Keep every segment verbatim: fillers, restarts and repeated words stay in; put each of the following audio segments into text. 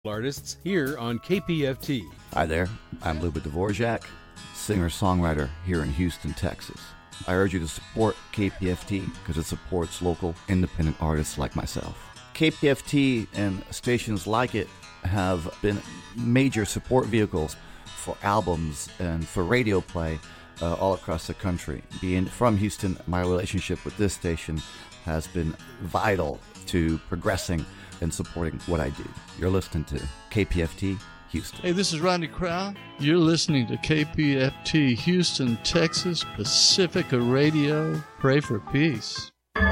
Artists here on K P F T. Hi there, I'm Luba Dvorak, singer-songwriter here in Houston, Texas. I urge you to support K P F T because it supports local independent artists like myself. K P F T and stations like it have been major support vehicles for albums and for radio play uh, all across the country. Being from Houston, my relationship with this station has been vital to progressing and supporting what I do. You're listening to K P F T Houston. Hey, this is Rodney Crowell. You're listening to K P F T Houston, Texas, Pacifica Radio. Pray for peace.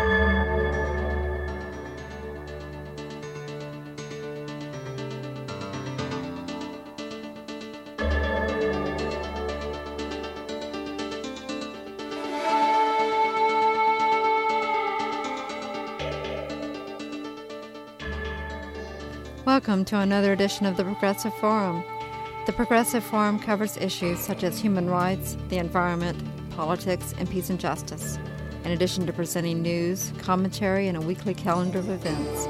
Welcome to another edition of the Progressive Forum. The Progressive Forum covers issues such as human rights, the environment, politics, and peace and justice, in addition to presenting news, commentary, and a weekly calendar of events.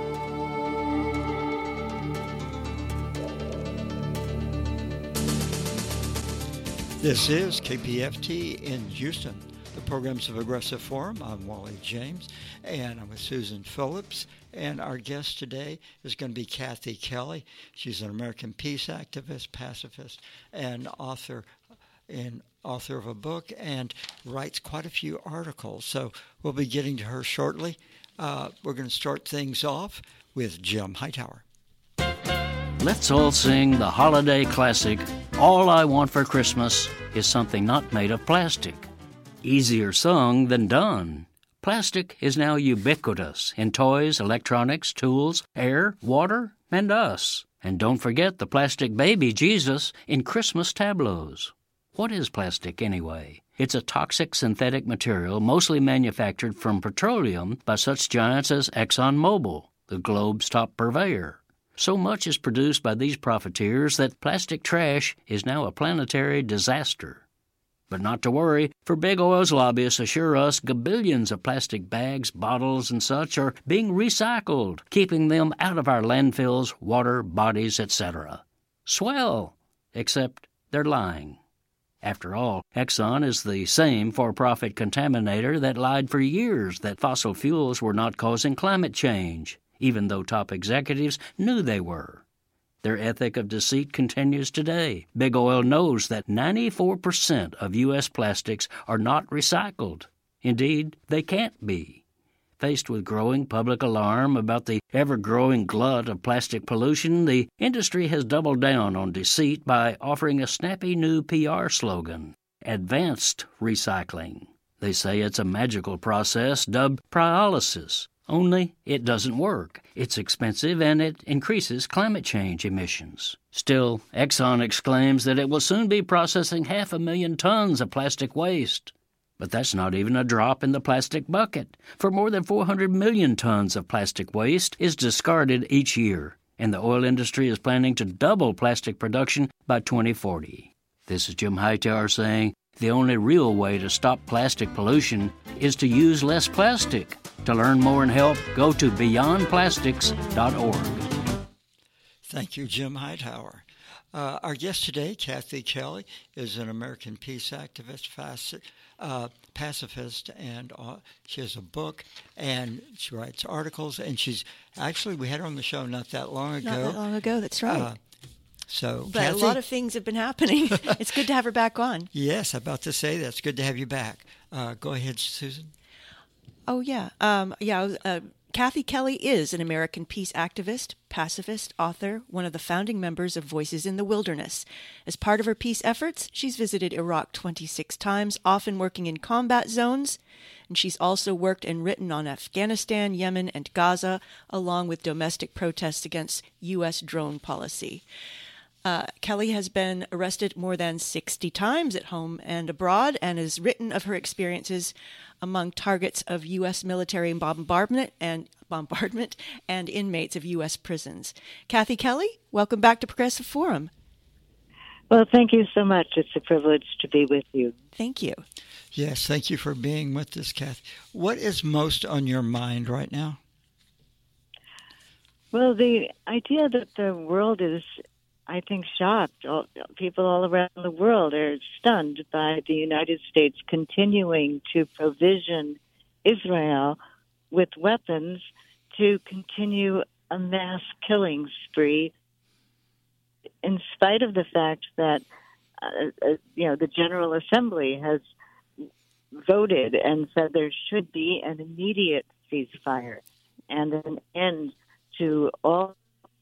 This is K P F T in Houston. The program's of Progressive Forum. I'm Wally James, and I'm with Susan Phillips. And our guest today is going to be Kathy Kelly. She's an American peace activist, pacifist, and author, and author of a book, and writes quite a few articles. So we'll be getting to her shortly. Uh, we're going to start things off with Jim Hightower. Let's all sing the holiday classic, All I Want for Christmas is Something Not Made of Plastic. Easier sung than done. Plastic is now ubiquitous in toys, electronics, tools, air, water, and us. And don't forget the plastic baby Jesus in Christmas tableaus. What is plastic anyway? It's a toxic synthetic material mostly manufactured from petroleum by such giants as ExxonMobil, the globe's top purveyor. So much is produced by these profiteers that plastic trash is now a planetary disaster. But not to worry, for big oil's lobbyists assure us gabillions of plastic bags, bottles, and such are being recycled, keeping them out of our landfills, water, bodies, et cetera. Swell! Except they're lying. After all, Exxon is the same for-profit contaminator that lied for years that fossil fuels were not causing climate change, even though top executives knew they were. Their ethic of deceit continues today. Big Oil knows that ninety-four percent of U S plastics are not recycled. Indeed, they can't be. Faced with growing public alarm about the ever-growing glut of plastic pollution, the industry has doubled down on deceit by offering a snappy new P R slogan, Advanced Recycling. They say it's a magical process dubbed Pryolysis. Only it doesn't work. It's expensive and it increases climate change emissions. Still, Exxon exclaims that it will soon be processing half a million tons of plastic waste. But that's not even a drop in the plastic bucket, for more than four hundred million tons of plastic waste is discarded each year, and the oil industry is planning to double plastic production by twenty forty. This is Jim Hightower saying, the only real way to stop plastic pollution is to use less plastic. To learn more and help, go to beyond plastics dot org. Thank you, Jim Hightower. Uh, our guest today, Kathy Kelly, is an American peace activist, faci- uh, pacifist, and uh, she has a book, and she writes articles, and she's actually, we had her on the show not that long ago. Not that long ago, that's right. Uh, So, but Kathy, a lot of things have been happening. It's good to have her back on. Yes, I'm about to say that. It's good to have you back. Uh, go ahead, Susan. Oh, yeah. Um, yeah. Uh, Kathy Kelly is an American peace activist, pacifist, author, one of the founding members of Voices in the Wilderness. As part of her peace efforts, she's visited Iraq twenty-six times, often working in combat zones. And she's also worked and written on Afghanistan, Yemen, and Gaza, along with domestic protests against U S drone policy. Uh, Kelly has been arrested more than sixty times at home and abroad and has written of her experiences among targets of U S military bombardment and bombardment and inmates of U S prisons. Kathy Kelly, welcome back to Progressive Forum. Well, thank you so much. It's a privilege to be with you. Thank you. Yes, thank you for being with us, Kathy. What is most on your mind right now? Well, the idea that the world is, I think, shocked. All, people all around the world are stunned by the United States continuing to provision Israel with weapons to continue a mass killing spree, in spite of the fact that uh, uh, you know the General Assembly has voted and said there should be an immediate ceasefire and an end to all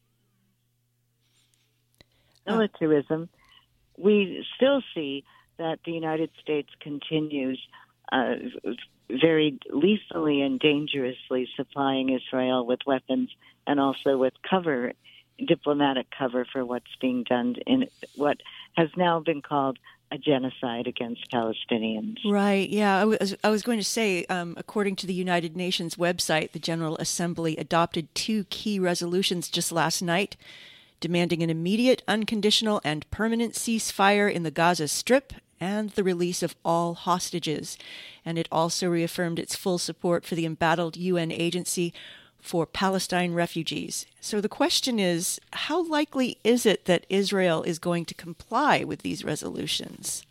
militarism. We still see that the United States continues uh, very lethally and dangerously supplying Israel with weapons and also with cover, diplomatic cover for what's being done in what has now been called a genocide against Palestinians. Right, yeah. I was, I was going to say, um, according to the United Nations website, the General Assembly adopted two key resolutions just last night, demanding an immediate, unconditional, and permanent ceasefire in the Gaza Strip and the release of all hostages. And it also reaffirmed its full support for the embattled U N agency for Palestine refugees. So the question is, how likely is it that Israel is going to comply with these resolutions?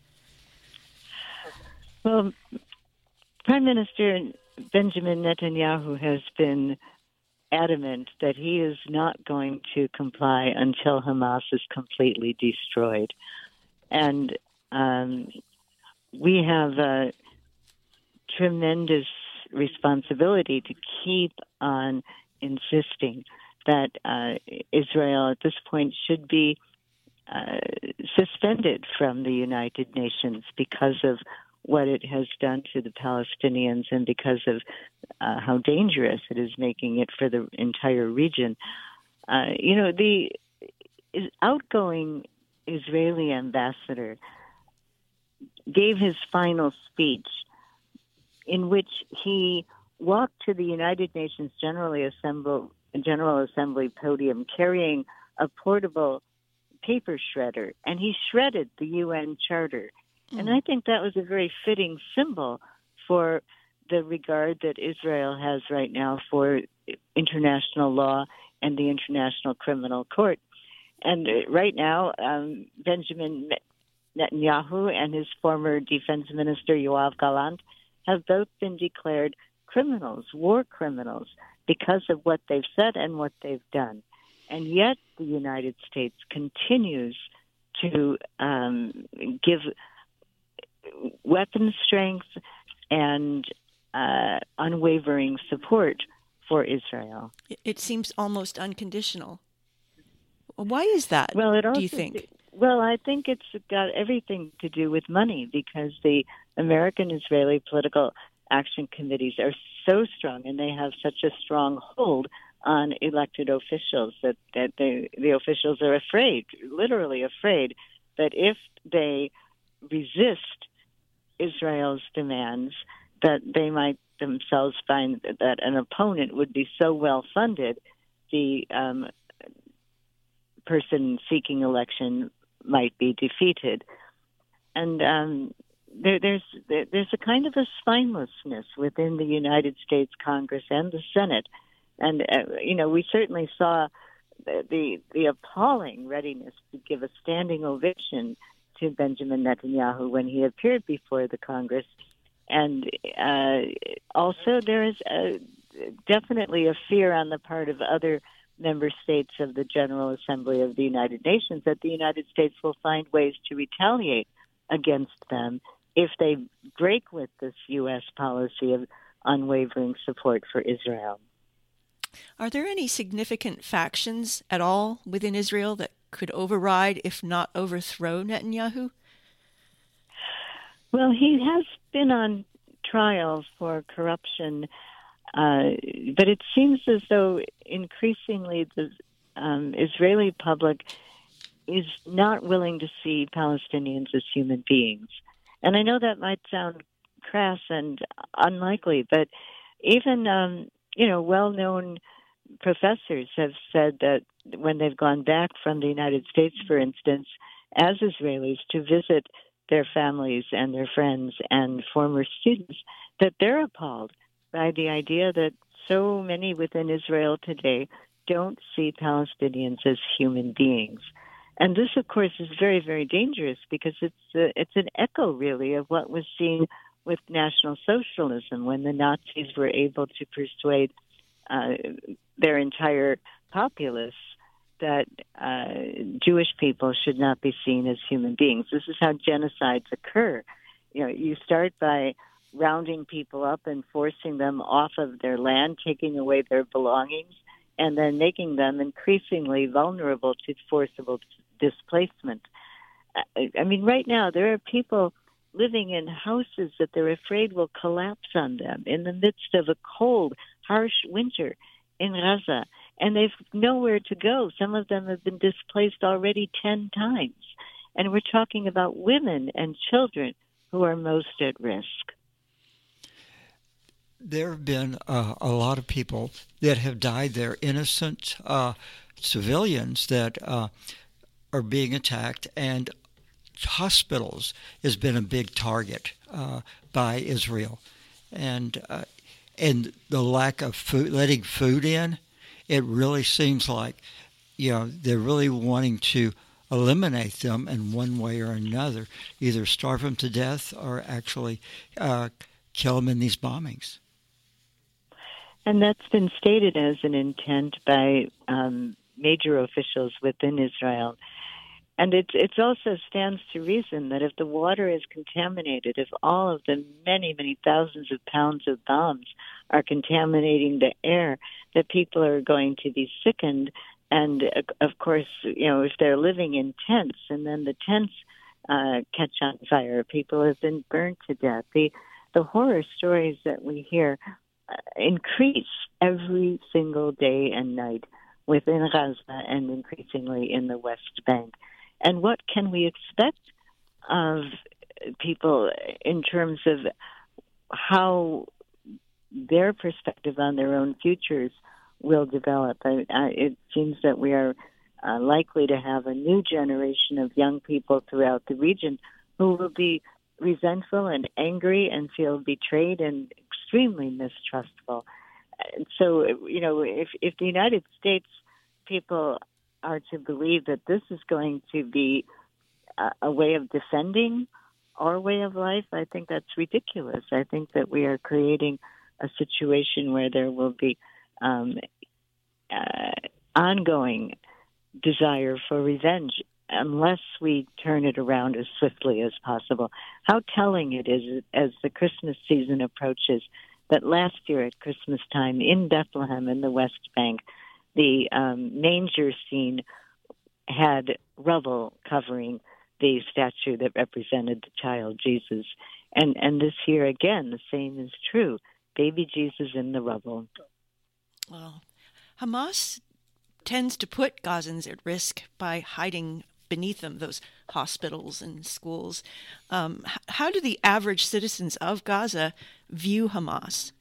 Well, Prime Minister Benjamin Netanyahu has been adamant that he is not going to comply until Hamas is completely destroyed. And um, we have a tremendous responsibility to keep on insisting that uh, Israel at this point should be uh, suspended from the United Nations because of what it has done to the Palestinians and because of uh, how dangerous it is making it for the entire region. Uh, you know, the outgoing Israeli ambassador gave his final speech in which he walked to the United Nations General Assembly, General Assembly podium carrying a portable paper shredder, and he shredded the U N Charter. Mm. And I think that was a very fitting symbol for the regard that Israel has right now for international law and the International Criminal Court. And right now, um, Benjamin Netanyahu and his former Defense Minister Yoav Gallant have both been declared criminals, war criminals, because of what they've said and what they've done. And yet the United States continues to um, give weapon strength and uh, unwavering support for Israel. It seems almost unconditional. Why is that, well, it also, do you think? Well, I think it's got everything to do with money, because the American-Israeli political action committees are so strong and they have such a strong hold on elected officials that, that they, the officials are afraid, literally afraid, that if they resist Israel's demands, that they might themselves find that an opponent would be so well-funded, the um, person seeking election might be defeated. And um, there, there's there's a kind of a spinelessness within the United States Congress and the Senate. And, uh, you know, we certainly saw the, the the appalling readiness to give a standing ovation to Benjamin Netanyahu when he appeared before the Congress. And uh, also there is a, definitely a fear on the part of other member states of the General Assembly of the United Nations that the United States will find ways to retaliate against them if they break with this U S policy of unwavering support for Israel. Are there any significant factions at all within Israel that could override, if not overthrow, Netanyahu? Well, he has been on trial for corruption, uh, but it seems as though increasingly the um, Israeli public is not willing to see Palestinians as human beings. And I know that might sound crass and unlikely, but even, um, you know, well-known professors have said that when they've gone back from the United States, for instance, as Israelis to visit their families and their friends and former students, that they're appalled by the idea that so many within Israel today don't see Palestinians as human beings. And this, of course, is very, very dangerous because it's uh, it's an echo, really, of what was seen with National Socialism when the Nazis were able to persuade uh, their entire populace that uh, Jewish people should not be seen as human beings. This is how genocides occur. You know, you start by rounding people up and forcing them off of their land, taking away their belongings, and then making them increasingly vulnerable to forcible displacement. I mean, right now, there are people living in houses that they're afraid will collapse on them in the midst of a cold, harsh winter in Gaza, and they've nowhere to go. Some of them have been displaced already ten times. And we're talking about women and children who are most at risk. There have been uh, a lot of people that have died there, innocent uh, civilians that uh, are being attacked, and hospitals has been a big target uh, by Israel. And uh, and the lack of food, letting food in, it really seems like, you know, they're really wanting to eliminate them in one way or another, either starve them to death or actually uh, kill them in these bombings. And that's been stated as an intent by um, major officials within Israel. And it it also stands to reason that if the water is contaminated, if all of the many, many thousands of pounds of bombs are contaminating the air, that people are going to be sickened. And, of course, you know, if they're living in tents and then the tents uh, catch on fire, people have been burned to death. The, the horror stories that we hear uh, increase every single day and night within Gaza and increasingly in the West Bank. And what can we expect of people in terms of how their perspective on their own futures will develop? I, I, it seems that we are uh, likely to have a new generation of young people throughout the region who will be resentful and angry and feel betrayed and extremely mistrustful. And so, you know, if, if the United States people are to believe that this is going to be a, a way of defending our way of life, I think that's ridiculous. I think that we are creating a situation where there will be um, uh, ongoing desire for revenge unless we turn it around as swiftly as possible. How telling it is as the Christmas season approaches that last year at Christmas time in Bethlehem in the West Bank, the um, manger scene had rubble covering the statue that represented the child Jesus. And and this year, again, the same is true. Baby Jesus in the rubble. Well, Hamas tends to put Gazans at risk by hiding beneath them those hospitals and schools. Um, how do the average citizens of Gaza view Hamas?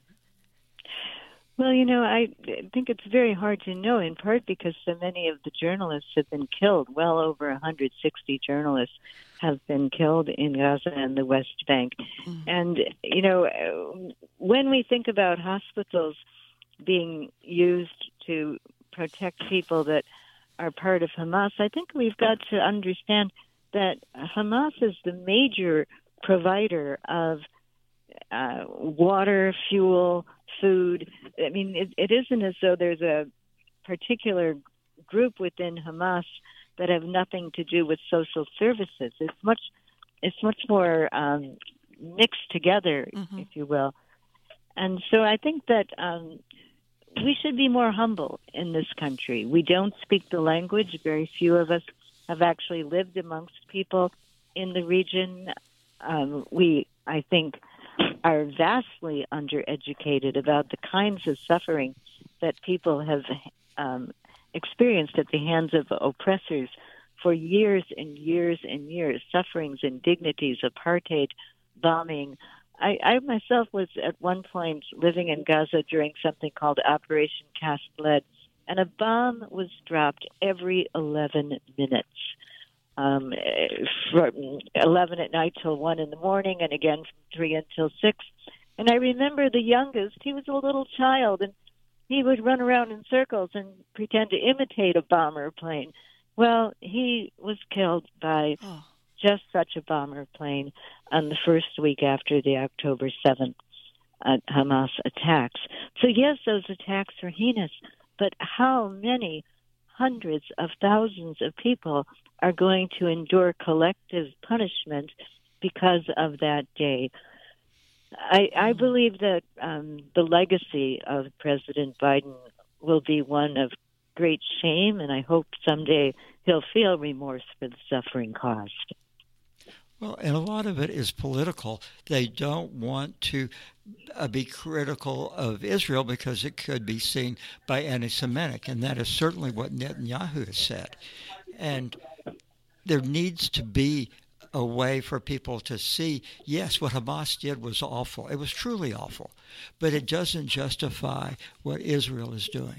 Well, you know, I think it's very hard to know, in part because so many of the journalists have been killed. Well over one hundred sixty journalists have been killed in Gaza and the West Bank. Mm-hmm. And, you know, when we think about hospitals being used to protect people that are part of Hamas, I think we've got to understand that Hamas is the major provider of uh, water, fuel, food. I mean, it, it isn't as though there's a particular group within Hamas that have nothing to do with social services. It's much, it's much more um, mixed together, mm-hmm. if you will. And so I think that um, we should be more humble in this country. We don't speak the language. Very few of us have actually lived amongst people in the region. Um, we, I think, are vastly undereducated about the kinds of suffering that people have um, experienced at the hands of oppressors for years and years and years, sufferings, indignities, apartheid, bombing. I, I myself was at one point living in Gaza during something called Operation Cast Lead, and a bomb was dropped every eleven minutes. Um, from eleven at night till one in the morning, and again from three until six. And I remember the youngest, he was a little child, and he would run around in circles and pretend to imitate a bomber plane. Well, he was killed by Oh. just such a bomber plane on the first week after the October seventh uh, Hamas attacks. So yes, those attacks are heinous, but how many hundreds of thousands of people are going to endure collective punishment because of that day? I, I believe that um, the legacy of President Biden will be one of great shame, and I hope someday he'll feel remorse for the suffering caused. Well, and a lot of it is political. They don't want to uh, be critical of Israel because it could be seen by anti-Semitic, and that is certainly what Netanyahu has said. And there needs to be a way for people to see, yes, what Hamas did was awful. It was truly awful, but it doesn't justify what Israel is doing.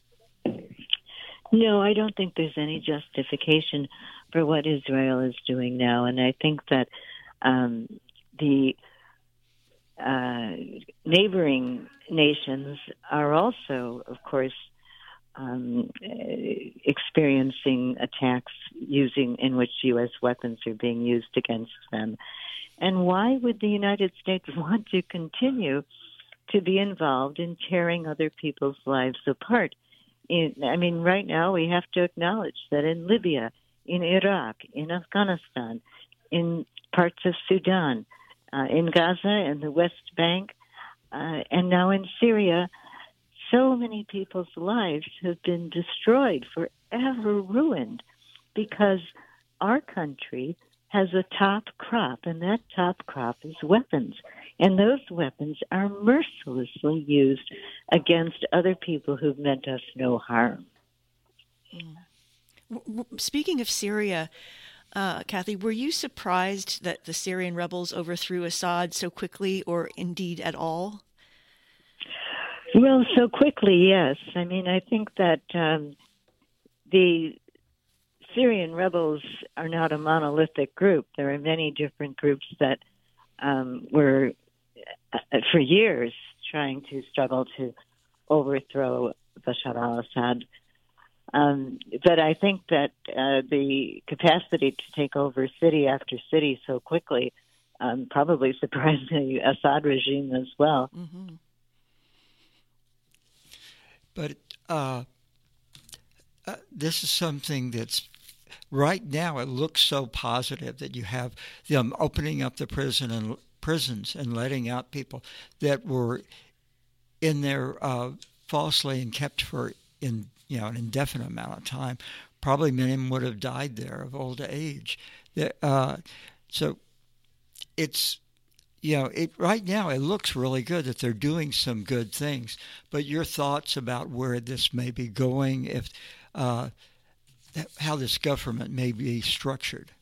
No, I don't think there's any justification for what Israel is doing now. And I think that um, the uh, neighboring nations are also, of course, um, experiencing attacks using in which U S weapons are being used against them. And why would the United States want to continue to be involved in tearing other people's lives apart? In, I mean, right now we have to acknowledge that in Libya, in Iraq, in Afghanistan, in parts of Sudan, uh, in Gaza and the West Bank, uh, and now in Syria, so many people's lives have been destroyed, forever ruined, because our country has a top crop, and that top crop is weapons. And those weapons are mercilessly used against other people who've meant us no harm. Speaking of Syria, uh, Kathy, were you surprised that the Syrian rebels overthrew Assad so quickly, or indeed at all? Well, so quickly, yes. I mean, I think that um, the Syrian rebels are not a monolithic group. There are many different groups that um, were, uh, for years, trying to struggle to overthrow Bashar al-Assad. Um, but I think that uh, the capacity to take over city after city so quickly um, probably surprised the Assad regime as well. Mm-hmm. But uh, uh, this is something that's right now. It looks so positive that you have them opening up the prison and prisons and letting out people that were in there uh, falsely and kept for in you know an indefinite amount of time. Probably many of them would have died there of old age. Uh, so it's. You know, it right now it looks really good that they're doing some good things. But your thoughts about where this may be going, if uh, how this government may be structured?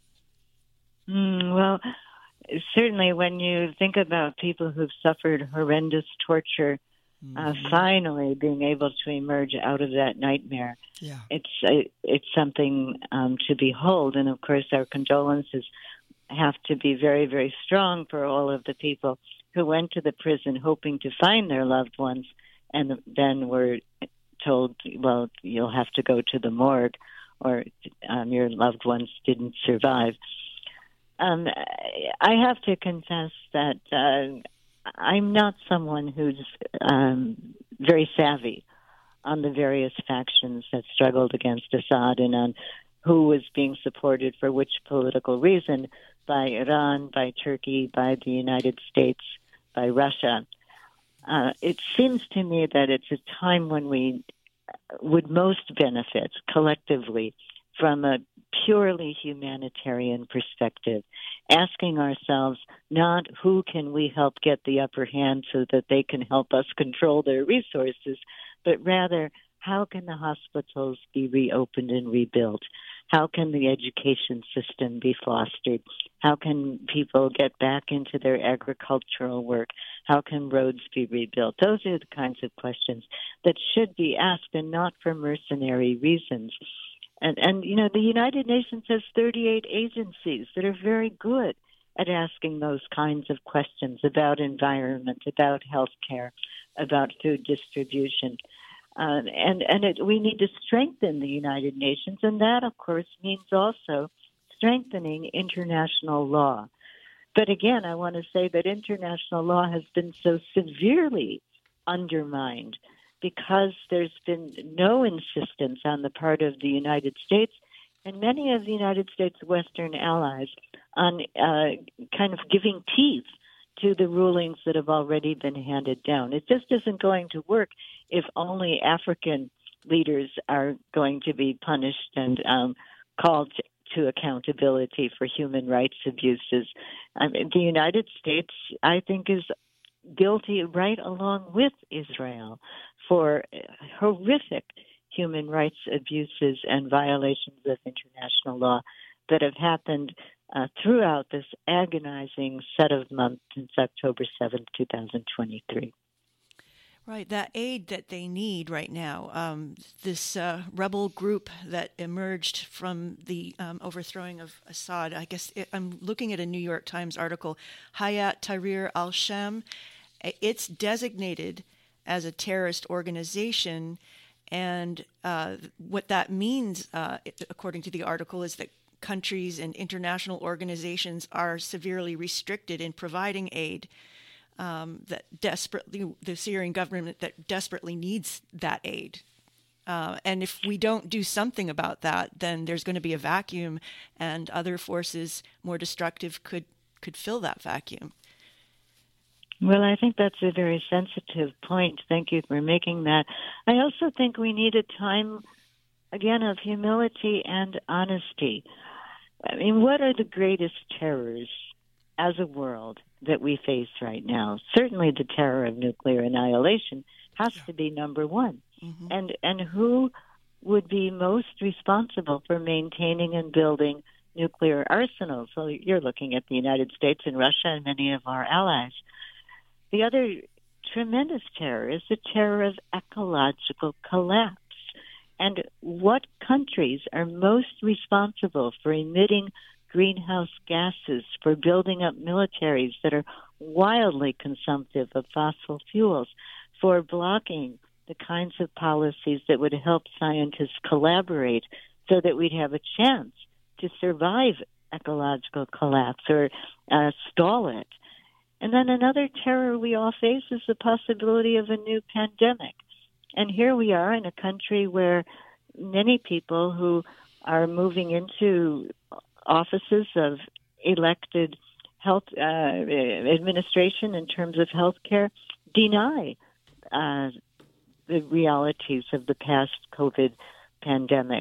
Mm, well, certainly when you think about people who've suffered horrendous torture, mm-hmm. uh, finally being able to emerge out of that nightmare, yeah. it's uh, it's something um, to behold. And of course, our condolences have to be very, very strong for all of the people who went to the prison hoping to find their loved ones and then were told, well, you'll have to go to the morgue or um, your loved ones didn't survive. Um, I have to confess that uh, I'm not someone who's um, very savvy on the various factions that struggled against Assad and on who was being supported for which political reason by Iran, by Turkey, by the United States, by Russia. Uh, it seems to me that it's a time when we would most benefit collectively from a purely humanitarian perspective, asking ourselves not who can we help get the upper hand so that they can help us control their resources, but rather how can the hospitals be reopened and rebuilt? How can the education system be fostered? How can people get back into their agricultural work? How can roads be rebuilt? Those are the kinds of questions that should be asked and not for mercenary reasons. And, and you know, the United Nations has thirty-eight agencies that are very good at asking those kinds of questions about environment, about healthcare, about food distribution. Uh, and and it, we need to strengthen the United Nations, and that, of course, means also strengthening international law. But again, I want to say that international law has been so severely undermined because there's been no insistence on the part of the United States and many of the United States' Western allies on uh, kind of giving teeth to the rulings that have already been handed down. It just isn't going to work if only African leaders are going to be punished and um, called to accountability for human rights abuses. I mean, the United States, I think, is guilty right along with Israel for horrific human rights abuses and violations of international law that have happened uh, throughout this agonizing set of months since October seventh, twenty twenty-three. Right, that aid that they need right now, um, this uh, rebel group that emerged from the um, overthrowing of Assad, I guess it, I'm looking at a New York Times article, Hayat Tahrir al-Sham. It's designated as a terrorist organization, and uh, what that means, uh, according to the article, is that countries and international organizations are severely restricted in providing aid. Um, that desperately, the Syrian government that desperately needs that aid. Uh, and if we don't do something about that, then there's going to be a vacuum, and other forces more destructive could, could fill that vacuum. Well, I think that's a very sensitive point. Thank you for making that. I also think we need a time, again, of humility and honesty. I mean, what are the greatest terrors as a world that we face right now? Certainly the terror of nuclear annihilation has to be number one. Mm-hmm. And and who would be most responsible for maintaining and building nuclear arsenals? So you're looking at the United States and Russia and many of our allies. The other tremendous terror is the terror of ecological collapse. And what countries are most responsible for emitting greenhouse gases, for building up militaries that are wildly consumptive of fossil fuels, for blocking the kinds of policies that would help scientists collaborate so that we'd have a chance to survive ecological collapse or uh, stall it. And then another terror we all face is the possibility of a new pandemic. And here we are in a country where many people who are moving into offices of elected health uh, administration in terms of health care deny uh, the realities of the past COVID pandemic.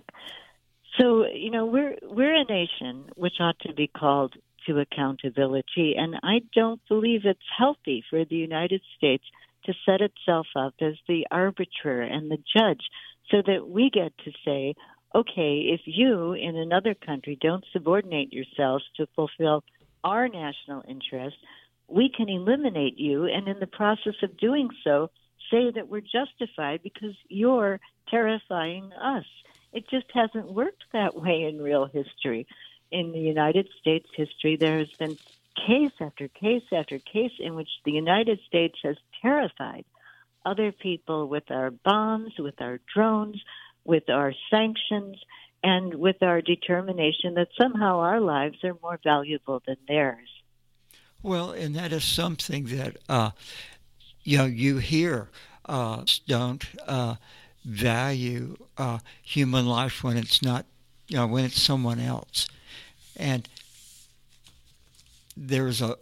So, you know, we're we're a nation which ought to be called to accountability, and I don't believe it's healthy for the United States to set itself up as the arbiter and the judge so that we get to say, okay, if you in another country don't subordinate yourselves to fulfill our national interest, we can eliminate you, and in the process of doing so, say that we're justified because you're terrifying us. It just hasn't worked that way in real history. In the United States history, there has been case after case after case in which the United States has terrified other people with our bombs, with our drones, with our sanctions, and with our determination that somehow our lives are more valuable than theirs. Well, and that is something that, uh, you know, you hear uh, don't uh, value uh, human life when it's not, you know, when it's someone else. And there's a,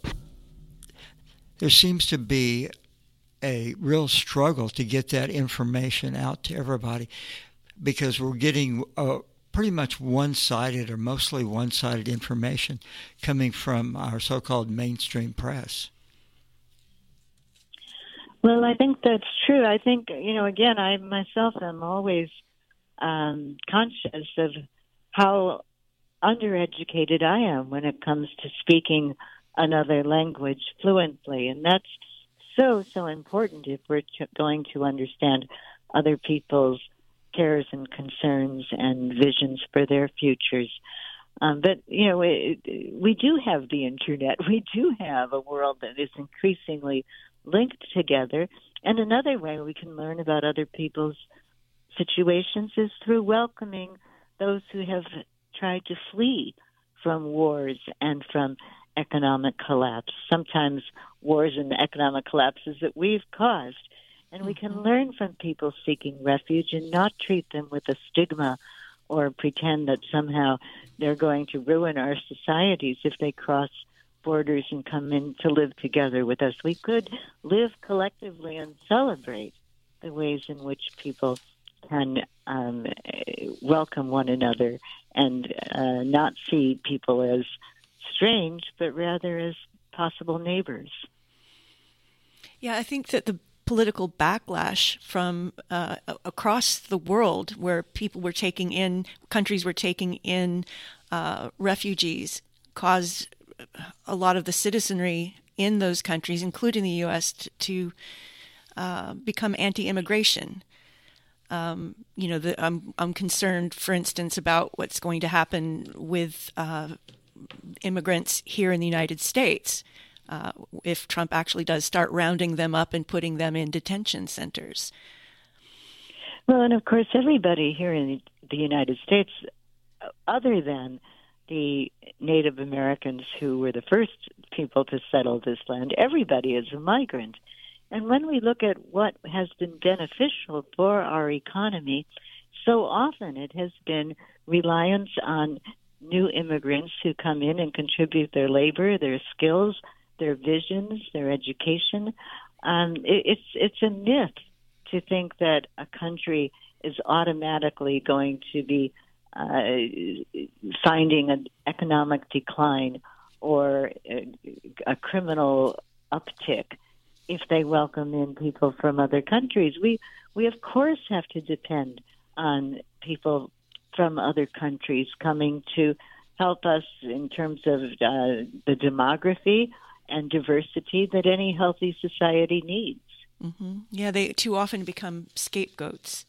there seems to be a real struggle to get that information out to everybody, because we're getting uh, pretty much one-sided or mostly one-sided information coming from our so-called mainstream press. Well, I think that's true. I think, you know, again, I myself am always um, conscious of how undereducated I am when it comes to speaking another language fluently. And that's so, so important if we're ch- going to understand other people's cares and concerns and visions for their futures. Um, but, you know, it, we do have the Internet. We do have a world that is increasingly linked together. And another way we can learn about other people's situations is through welcoming those who have tried to flee from wars and from economic collapse. Sometimes wars and economic collapses that we've caused. And we can learn from people seeking refuge and not treat them with a stigma or pretend that somehow they're going to ruin our societies if they cross borders and come in to live together with us. We could live collectively and celebrate the ways in which people can um, welcome one another and uh, not see people as strange, but rather as possible neighbors. Yeah, I think that the political backlash from uh, across the world, where people were taking in, countries were taking in uh, refugees, caused a lot of the citizenry in those countries, including the U S, t- to uh, become anti-immigration. Um, you know, the, I'm I'm concerned, for instance, about what's going to happen with uh, immigrants here in the United States uh, if Trump actually does start rounding them up and putting them in detention centers. Well, and of course, everybody here in the United States, other than the Native Americans who were the first people to settle this land, everybody is a migrant. And when we look at what has been beneficial for our economy, so often it has been reliance on new immigrants who come in and contribute their labor, their skills, their visions, their education. Um, it, it's it's a myth to think that a country is automatically going to be uh, finding an economic decline or a, a criminal uptick if they welcome in people from other countries. We, we of course, have to depend on people from other countries coming to help us in terms of uh, the demography and diversity that any healthy society needs. Mm-hmm. Yeah, they too often become scapegoats.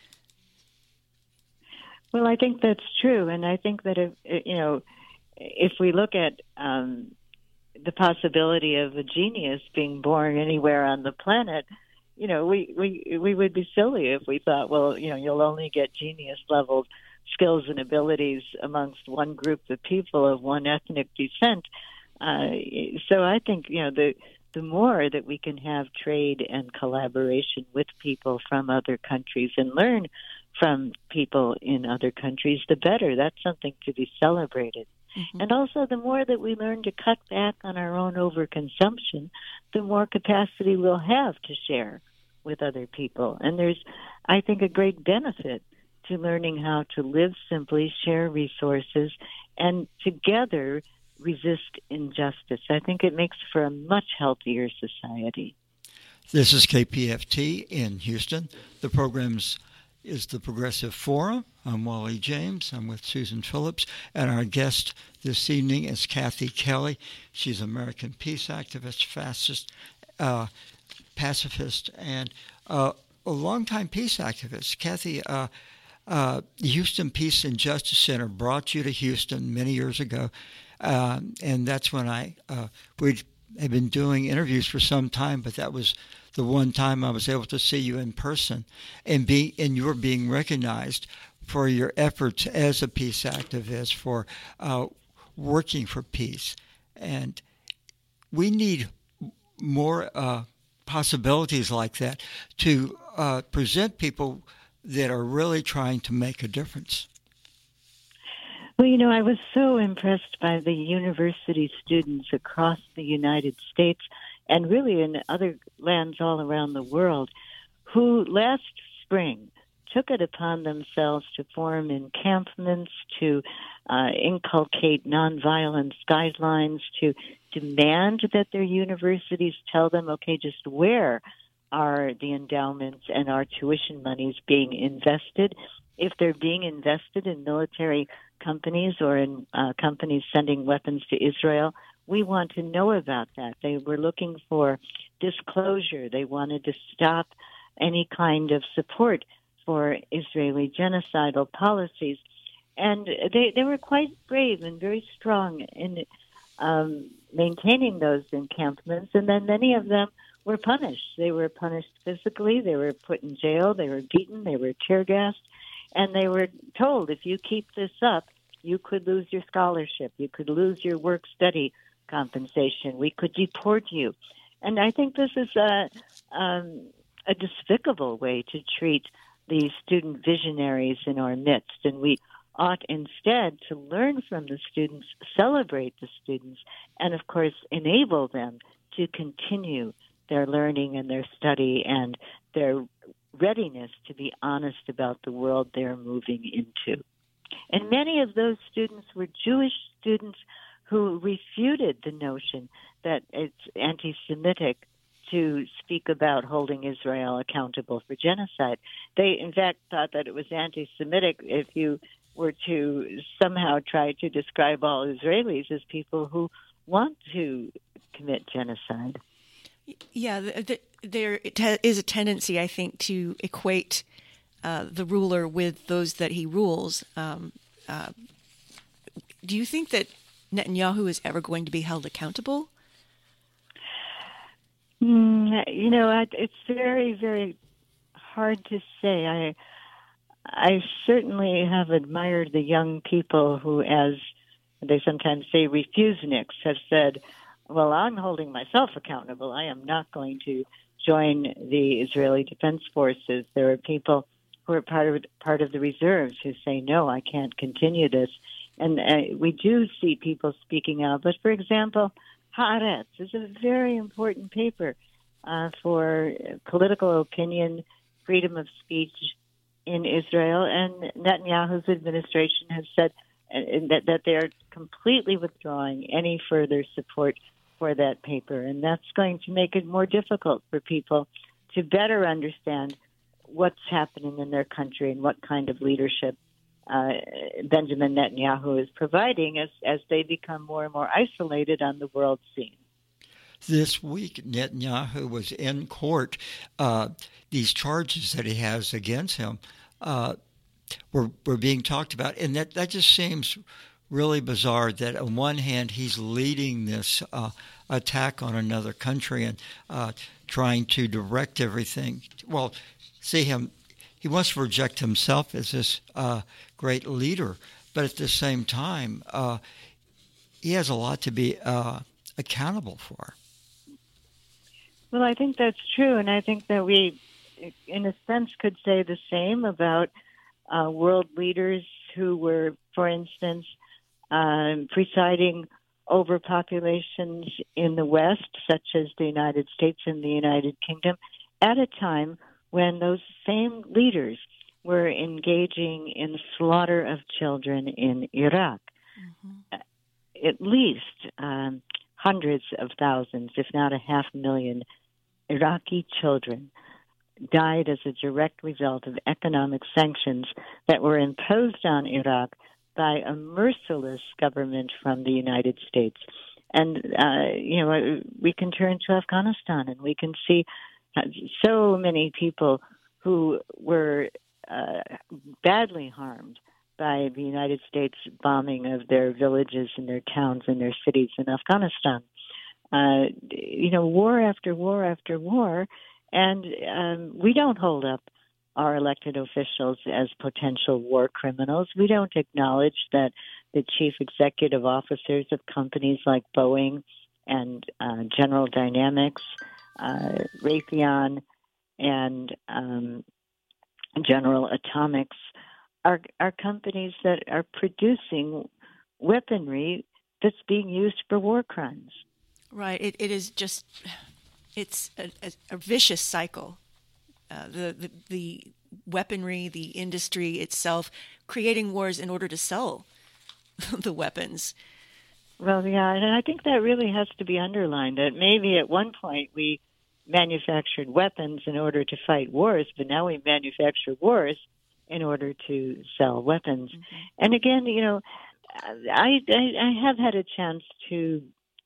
Well, I think that's true, and I think that if you know, if we look at um, the possibility of a genius being born anywhere on the planet, you know, we, we we would be silly if we thought, well, you know, you'll only get genius level skills and abilities amongst one group of people of one ethnic descent. Uh, so I think, you know, the the more that we can have trade and collaboration with people from other countries and learn from people in other countries, the better. That's something to be celebrated. Mm-hmm. And also, the more that we learn to cut back on our own overconsumption, the more capacity we'll have to share with other people. And there's, I think, a great benefit to learning how to live simply, share resources, and together resist injustice. I think it makes for a much healthier society. This is K P F T in Houston. The program's is the Progressive Forum. I'm Wally James. I'm with Susan Phillips, and our guest this evening is Kathy Kelly. She's an American peace activist, fascist, uh, pacifist, and uh, a longtime peace activist. Kathy, uh, uh, the Houston Peace and Justice Center brought you to Houston many years ago, um, and that's when I uh, we had been doing interviews for some time, but that was the one time I was able to see you in person, and be and you were being recognized for your efforts as a peace activist, for uh, working for peace. And we need more uh, possibilities like that to uh, present people that are really trying to make a difference. Well, you know, I was so impressed by the university students across the United States and really in other lands all around the world who last spring took it upon themselves to form encampments, to uh, inculcate nonviolence guidelines, to demand that their universities tell them, okay, just where are the endowments and our tuition monies being invested? If they're being invested in military companies or in uh, companies sending weapons to Israel, we want to know about that. They were looking for disclosure. They wanted to stop any kind of support for Israeli genocidal policies. And they, they were quite brave and very strong in um, maintaining those encampments. And then many of them were punished. They were punished physically. They were put in jail. They were beaten. They were tear gassed. And they were told, if you keep this up, you could lose your scholarship. You could lose your work-study compensation. We could deport you. And I think this is a, um, a despicable way to treat the student visionaries in our midst. And we ought instead to learn from the students, celebrate the students, and, of course, enable them to continue their learning and their study and their readiness to be honest about the world they're moving into. And many of those students were Jewish students who refuted the notion that it's anti-Semitic to speak about holding Israel accountable for genocide. They, in fact, thought that it was anti-Semitic if you were to somehow try to describe all Israelis as people who want to commit genocide. Yeah, the, the, there is a tendency, I think, to equate uh, the ruler with those that he rules. Um, uh, do you think that Netanyahu is ever going to be held accountable? Mm, you know, I, it's very, very hard to say. I, I certainly have admired the young people who, as they sometimes say, refuseniks, have said, well, I'm holding myself accountable. I am not going to join the Israeli Defense Forces. There are people who are part of part of the reserves who say, no, I can't continue this. And uh, we do see people speaking out. But, for example, Haaretz is a very important paper uh, for political opinion, freedom of speech in Israel. And Netanyahu's administration has said uh, that, that they are completely withdrawing any further support for that paper. And that's going to make it more difficult for people to better understand what's happening in their country and what kind of leadership uh, Benjamin Netanyahu is providing as, as they become more and more isolated on the world scene. This week, Netanyahu was in court. Uh, these charges that he has against him uh, were, were being talked about. And that, that just seems really bizarre that on one hand he's leading this uh, attack on another country and uh, trying to direct everything. Well, see him, he wants to project himself as this uh, great leader, but at the same time, uh, he has a lot to be uh, accountable for. Well, I think that's true, and I think that we, in a sense, could say the same about uh, world leaders who were, for instance, Um, presiding over populations in the West, such as the United States and the United Kingdom, at a time when those same leaders were engaging in the slaughter of children in Iraq. Mm-hmm. At least um, hundreds of thousands, if not a half million, Iraqi children died as a direct result of economic sanctions that were imposed on Iraq by a merciless government from the United States. And, uh, you know, we can turn to Afghanistan and we can see so many people who were uh, badly harmed by the United States bombing of their villages and their towns and their cities in Afghanistan. Uh, you know, war after war after war, and um, we don't hold up our elected officials as potential war criminals. We don't acknowledge that the chief executive officers of companies like Boeing and uh, General Dynamics, uh, Raytheon, and um, General Atomics are, are companies that are producing weaponry that's being used for war crimes. Right. It, it is just, it's a, a, a vicious cycle. Uh, the, the the weaponry, the industry itself, creating wars in order to sell the weapons. Well, yeah, and I think that really has to be underlined, that maybe at one point we manufactured weapons in order to fight wars, but now we manufacture wars in order to sell weapons. Mm-hmm. And again, you know, I, I, I have had a chance to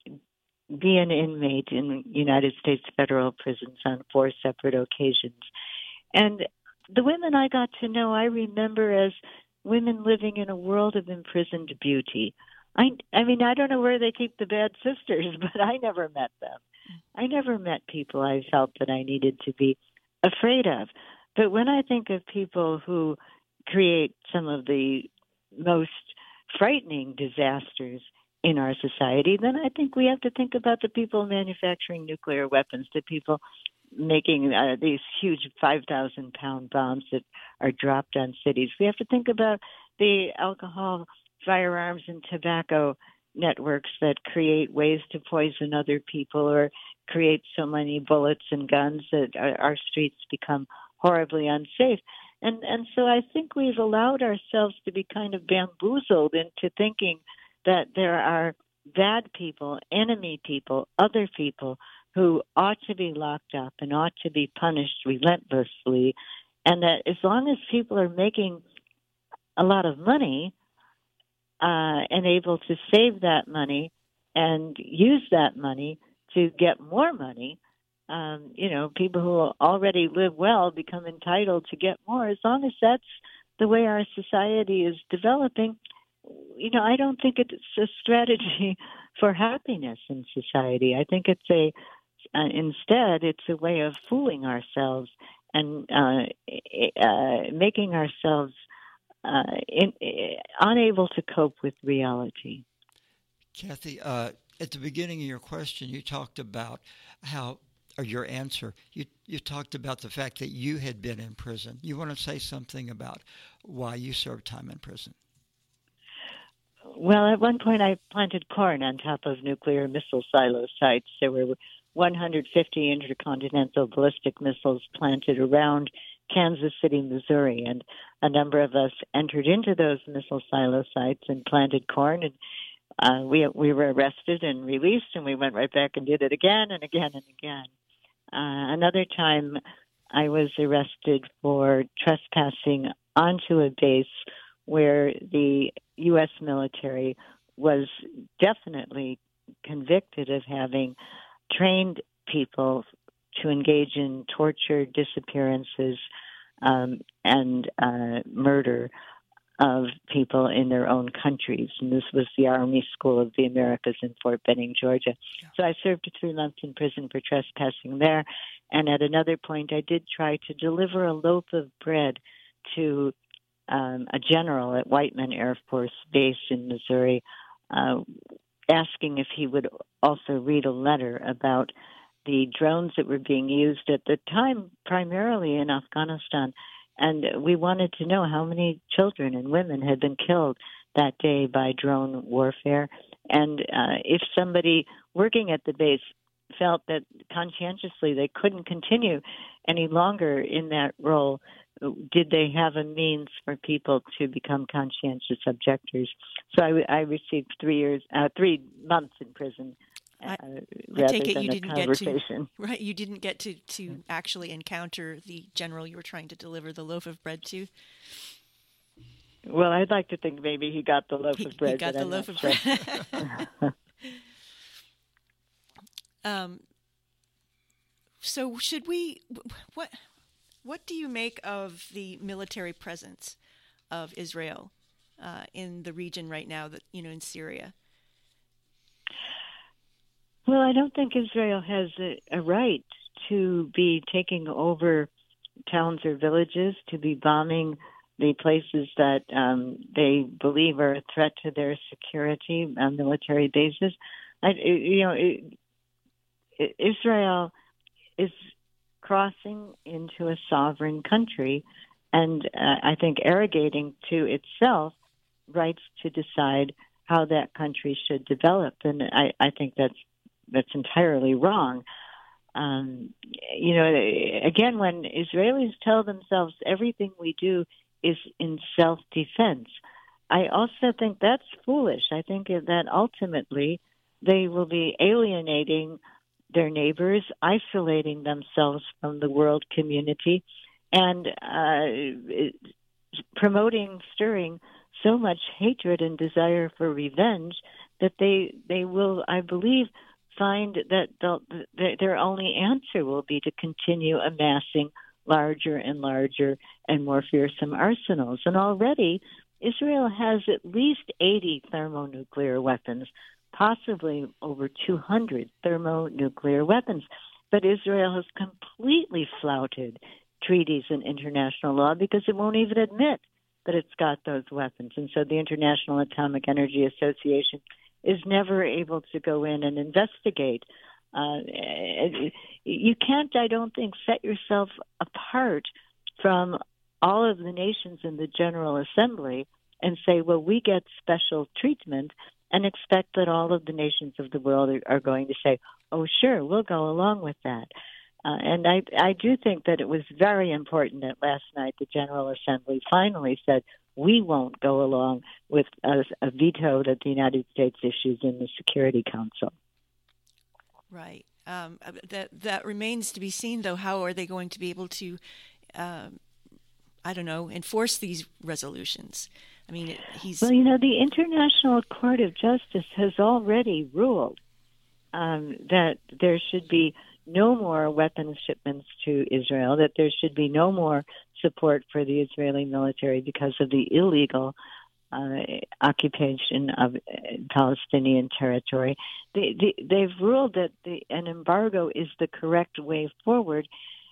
be an inmate in United States federal prisons on four separate occasions. And the women I got to know, I remember as women living in a world of imprisoned beauty. I, I mean, I don't know where they keep the bad sisters, but I never met them. I never met people I felt that I needed to be afraid of. But when I think of people who create some of the most frightening disasters in our society, then I think we have to think about the people manufacturing nuclear weapons, the people making uh, these huge five thousand pound bombs that are dropped on cities. We have to think about the alcohol, firearms, and tobacco networks that create ways to poison other people or create so many bullets and guns that our, our streets become horribly unsafe. And and so I think we've allowed ourselves to be kind of bamboozled into thinking that there are bad people, enemy people, other people who ought to be locked up and ought to be punished relentlessly, and that as long as people are making a lot of money uh, and able to save that money and use that money to get more money, um, you know, people who already live well become entitled to get more. As long as that's the way our society is developing, you know, I don't think it's a strategy for happiness in society. I think it's a, uh, instead, it's a way of fooling ourselves and uh, uh, making ourselves uh, in, uh, unable to cope with reality. Kathy, uh, at the beginning of your question, you talked about how, or your answer, you, you talked about the fact that you had been in prison. You want to say something about why you served time in prison? Well, at one point I planted corn on top of nuclear missile silo sites. There were one hundred fifty intercontinental ballistic missiles planted around Kansas City, Missouri, and a number of us entered into those missile silo sites and planted corn, and uh, we we were arrested and released, and we went right back and did it again and again and again. Uh, another time I was arrested for trespassing onto a base where the U S military was definitely convicted of having trained people to engage in torture, disappearances, um, and uh, murder of people in their own countries. And this was the Army School of the Americas in Fort Benning, Georgia. Yeah. So I served three months in prison for trespassing there. And at another point, I did try to deliver a loaf of bread to Um, a general at Whiteman Air Force Base in Missouri, uh, asking if he would also read a letter about the drones that were being used at the time primarily in Afghanistan. And we wanted to know how many children and women had been killed that day by drone warfare. And uh, if somebody working at the base felt that conscientiously they couldn't continue any longer in that role, did they have a means for people to become conscientious objectors? So I, I received three years, uh, three months in prison. Uh, I, rather I take it than you a didn't get conversation. to right. You didn't get to, to actually encounter the general you were trying to deliver the loaf of bread to. Well, I'd like to think maybe he got the loaf he, of bread. He got but the I'm loaf of sure. bread. um. So should we? What? What do you make of the military presence of Israel uh, in the region right now? That you know, in Syria. Well, I don't think Israel has a, a right to be taking over towns or villages, to be bombing the places that um, they believe are a threat to their security on military bases. I, you know, it, it, Israel is crossing into a sovereign country and uh, I think arrogating to itself rights to decide how that country should develop. And I, I think that's that's entirely wrong. Um, you know, again, when Israelis tell themselves everything we do is in self-defense, I also think that's foolish. I think that ultimately they will be alienating their neighbors, isolating themselves from the world community, and uh, promoting, stirring so much hatred and desire for revenge that they they will, I believe, find that their only answer will be to continue amassing larger and larger and more fearsome arsenals. And already, Israel has at least eighty thermonuclear weapons, possibly over two hundred thermonuclear weapons. But Israel has completely flouted treaties and international law because it won't even admit that it's got those weapons. And so the International Atomic Energy Association is never able to go in and investigate. Uh, you can't, I don't think, set yourself apart from all of the nations in the General Assembly and say, well, we get special treatment, and expect that all of the nations of the world are, are going to say, oh, sure, we'll go along with that. Uh, and I, I do think that it was very important that last night the General Assembly finally said, we won't go along with a, a veto that the United States issues in the Security Council. Right. Um, that that remains to be seen, though. How are they going to be able to, um, I don't know, enforce these resolutions? I mean, he's... Well, you know, the International Court of Justice has already ruled um, that there should be no more weapons shipments to Israel, that there should be no more support for the Israeli military because of the illegal uh, occupation of Palestinian territory. They, they, they've ruled that the, an embargo is the correct way forward.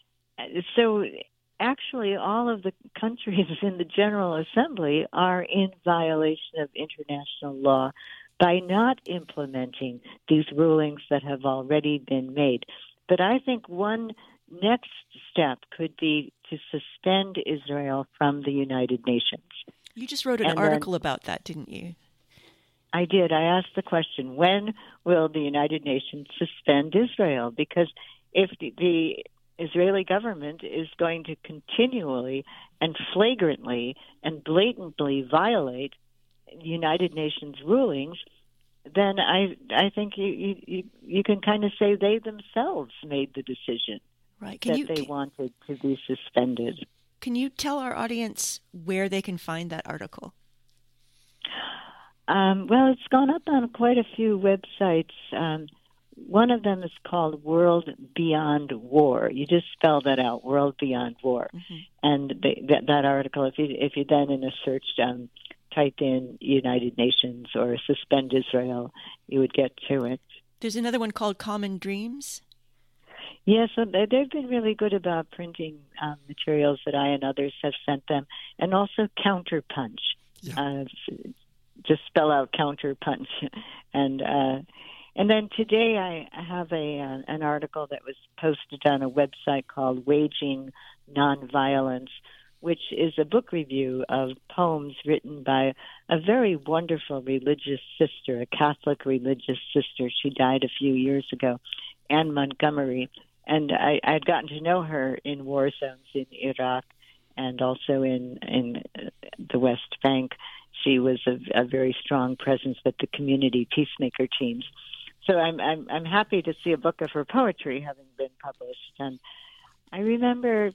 So actually, all of the countries in the General Assembly are in violation of international law by not implementing these rulings that have already been made. But I think one next step could be to suspend Israel from the United Nations. You just wrote an and article then, about that, didn't you? I did. I asked the question, when will the United Nations suspend Israel? Because if the, the Israeli government is going to continually and flagrantly and blatantly violate United Nations rulings, then I I think you you, you can kind of say they themselves made the decision right. Can that you, they can, wanted to be suspended. Can you tell our audience where they can find that article? Um, well, it's gone up on quite a few websites. Um, one of them is called World Beyond War. You just spell that out, World Beyond War. Mm-hmm. And they, that, that article, if you if you then in a search um, type in United Nations or suspend Israel, you would get to it. There's another one called Common Dreams. Yes, yeah, so they've been really good about printing um, materials that I and others have sent them, and also Counterpunch. Yeah. Uh, just spell out Counterpunch, and uh, and then today I have a uh, an article that was posted on a website called Waging Nonviolence, which is a book review of poems written by a very wonderful religious sister, a Catholic religious sister. She died a few years ago, Anne Montgomery. And I, I'd gotten to know her in war zones in Iraq and also in, in the West Bank. She was a, a very strong presence with the community peacemaker teams. So I'm, I'm, I'm happy to see a book of her poetry having been published. And I remember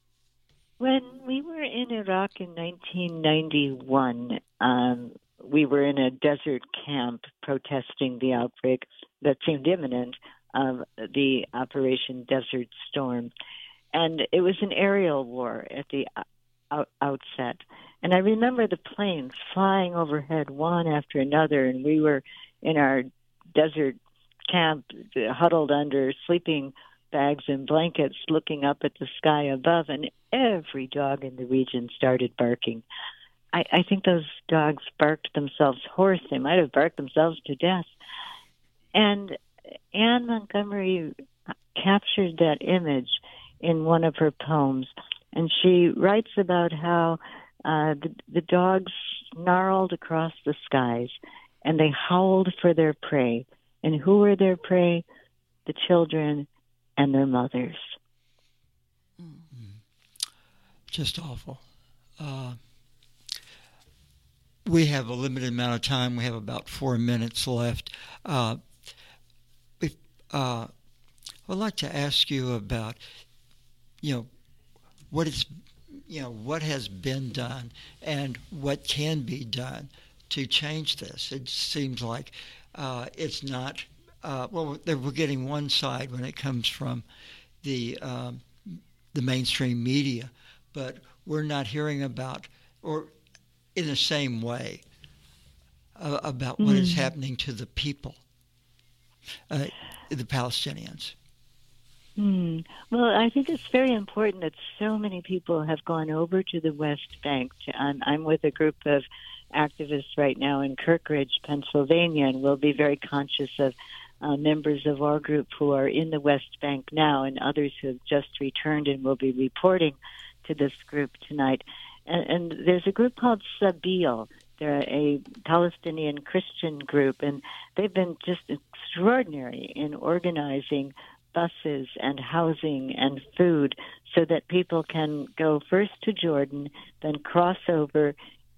when we were in Iraq in nineteen ninety-one, um, we were in a desert camp protesting the outbreak that seemed imminent of the Operation Desert Storm. And it was an aerial war at the out- outset. And I remember the planes flying overhead one after another, and we were in our desert camp huddled under sleeping bags and blankets looking up at the sky above, and every dog in the region started barking. I, I think those dogs barked themselves hoarse. They might have barked themselves to death. And Anne Montgomery captured that image in one of her poems, and she writes about how uh, the, the dogs snarled across the skies, and they howled for their prey. And who were their prey? The children and their mothers. Just awful. Uh, we have a limited amount of time. We have about four minutes left. Uh, if, uh, I'd like to ask you about, you know, what is, you know, what has been done and what can be done to change this. It seems like uh, it's not. Uh, well, we're getting one side when it comes from the um, the mainstream media, but we're not hearing about, or in the same way, uh, about what mm. is happening to the people, uh, the Palestinians? Hmm. Well, I think it's very important that so many people have gone over to the West Bank. I'm, I'm with a group of activists right now in Kirkridge, Pennsylvania, and we'll be very conscious of uh, members of our group who are in the West Bank now and others who have just returned and will be reporting to this group tonight. And, and there's a group called Sabeel. They're a Palestinian Christian group, and they've been just extraordinary in organizing buses and housing and food so that people can go first to Jordan, then cross over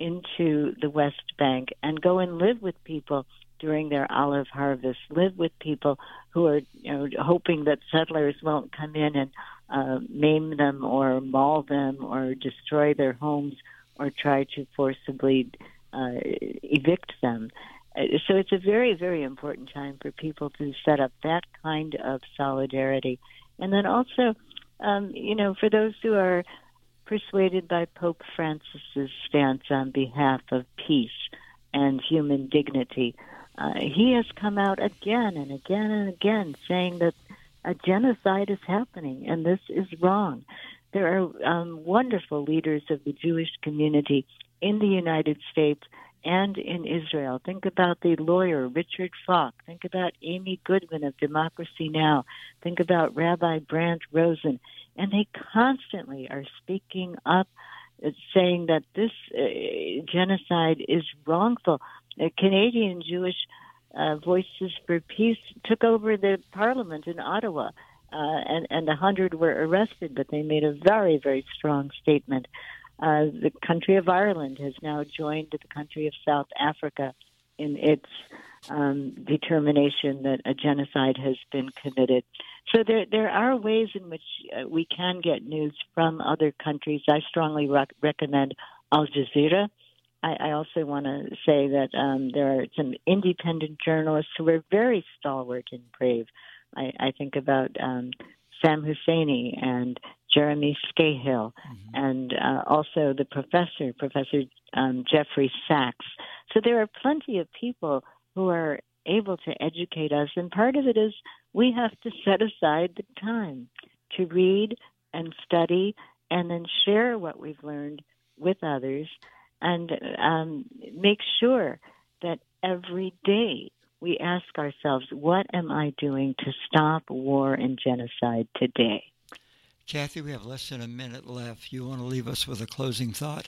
into the West Bank and go and live with people during their olive harvest, live with people who are, you know, hoping that settlers won't come in and uh, maim them or maul them or destroy their homes or try to forcibly uh, evict them. So it's a very, very important time for people to set up that kind of solidarity. And then also, um, you know, for those who are persuaded by Pope Francis's stance on behalf of peace and human dignity, uh, he has come out again and again and again saying that a genocide is happening and this is wrong. There are um, wonderful leaders of the Jewish community in the United States and in Israel. Think about the lawyer Richard Falk. Think about Amy Goodman of Democracy Now! Think about Rabbi Brandt Rosen. And they constantly are speaking up, uh, saying that this uh, genocide is wrongful. Uh, Canadian Jewish uh, Voices for Peace took over the parliament in Ottawa, uh, and, and a hundred were arrested, but they made a very, very strong statement. Uh, the country of Ireland has now joined the country of South Africa in its um, determination that a genocide has been committed. So there there are ways in which uh, we can get news from other countries. I strongly rec- recommend Al Jazeera. I, I also want to say that um, there are some independent journalists who are very stalwart and brave. I, I think about um, Sam Husseini and Jeremy Scahill, mm-hmm. and uh, also the professor, Professor um, Jeffrey Sachs. So there are plenty of people who are able to educate us, and part of it is we have to set aside the time to read and study and then share what we've learned with others and um, make sure that every day we ask ourselves, what am I doing to stop war and genocide today? Kathy, we have less than a minute left. You want to leave us with a closing thought?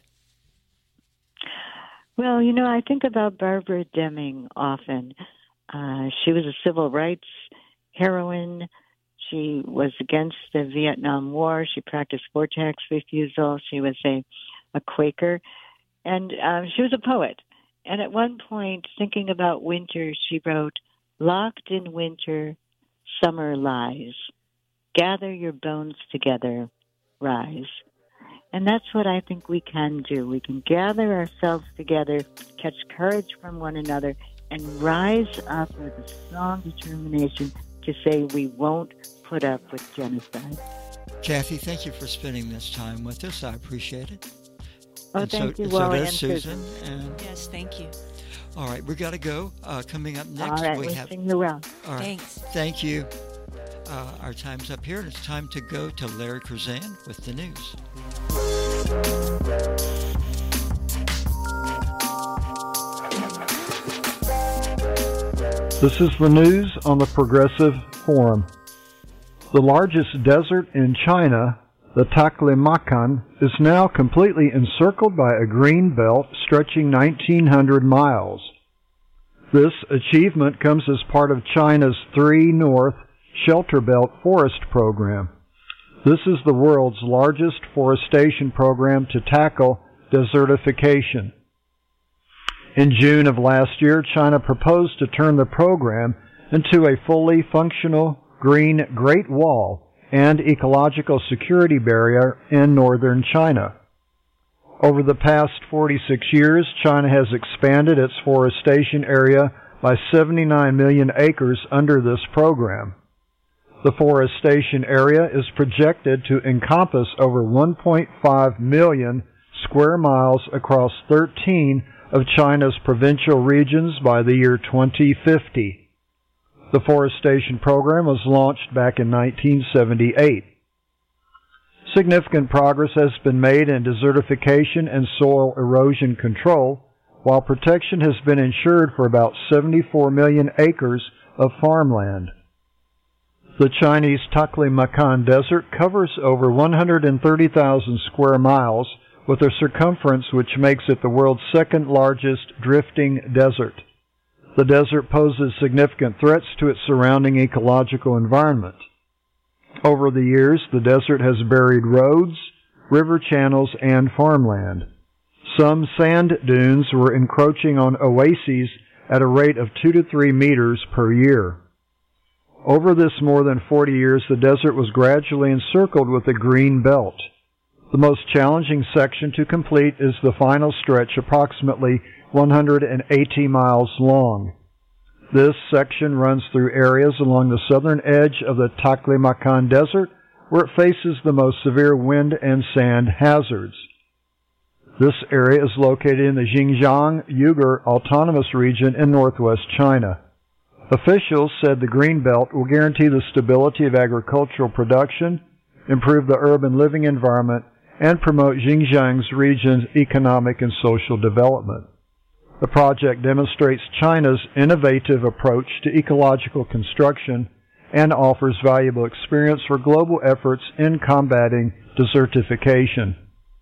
Well, you know, I think about Barbara Deming often. Uh, she was a civil rights heroine. She was against the Vietnam War. She practiced war tax refusal. She was a, a Quaker. And uh, she was a poet. And at one point, thinking about winter, she wrote, "Locked in winter, summer lies. Gather your bones together, rise." And that's what I think we can do. We can gather ourselves together, catch courage from one another, and rise up with a strong determination to say we won't put up with genocide. Kathy, thank you for spending this time with us. I appreciate it. Oh, and thank so, you, so Wally does and Susan. Susan. And yes, thank you. All right, we got to go. Uh, coming up next, all right, we wishing have. you well. All right, Thanks. Thank you. Uh, our time's up here, and it's time to go to Larry Curzan with the news. This is the news on the Progressive Forum. The largest desert in China, the Taklamakan, is now completely encircled by a green belt stretching nineteen hundred miles. This achievement comes as part of China's Three North Shelter Belt Forest Program. This is the world's largest forestation program to tackle desertification. In June of last year, China proposed to turn the program into a fully functional green Great Wall and ecological security barrier in northern China. Over the past forty-six years, China has expanded its forestation area by seventy-nine million acres under this program. The forestation area is projected to encompass over one point five million square miles across thirteen of China's provincial regions by the year twenty fifty. The forestation program was launched back in nineteen seventy-eight. Significant progress has been made in desertification and soil erosion control, while protection has been ensured for about seventy-four million acres of farmland. The Chinese Taklamakan Desert covers over one hundred thirty thousand square miles, with a circumference which makes it the world's second largest drifting desert. The desert poses significant threats to its surrounding ecological environment. Over the years, the desert has buried roads, river channels, and farmland. Some sand dunes were encroaching on oases at a rate of two to three meters per year. Over this more than forty years, the desert was gradually encircled with a green belt. The most challenging section to complete is the final stretch, approximately one hundred eighty miles long. This section runs through areas along the southern edge of the Taklamakan Desert, where it faces the most severe wind and sand hazards. This area is located in the Xinjiang Uyghur Autonomous Region in northwest China. Officials said the green belt will guarantee the stability of agricultural production, improve the urban living environment, and promote Xinjiang's region's economic and social development. The project demonstrates China's innovative approach to ecological construction and offers valuable experience for global efforts in combating desertification.